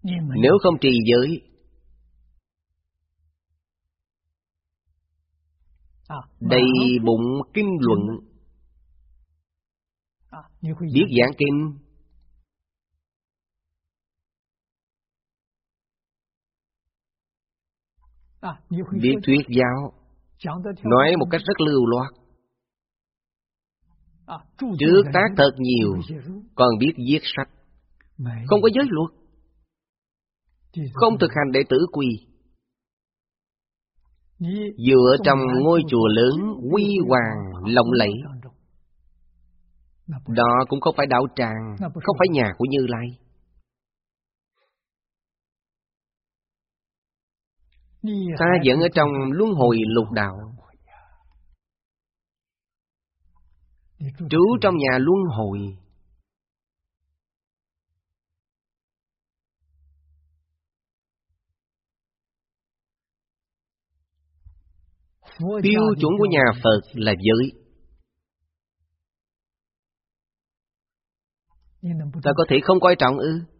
Nếu không trì giới, đầy bụng kinh luận, biết giảng kinh, biết thuyết giáo, nói một cách rất lưu loát, trước tác thật nhiều, còn biết viết sách, không có giới luật, không thực hành đệ tử quy, dựa trong ngôi chùa lớn huy hoàng lộng lẫy, đó cũng không phải đạo tràng, không phải nhà của Như Lai. Ta vẫn ở trong luân hồi lục đạo, trú trong nhà luân hồi. Tiêu chuẩn của nhà Phật là giới. Ta có thể không coi trọng ư?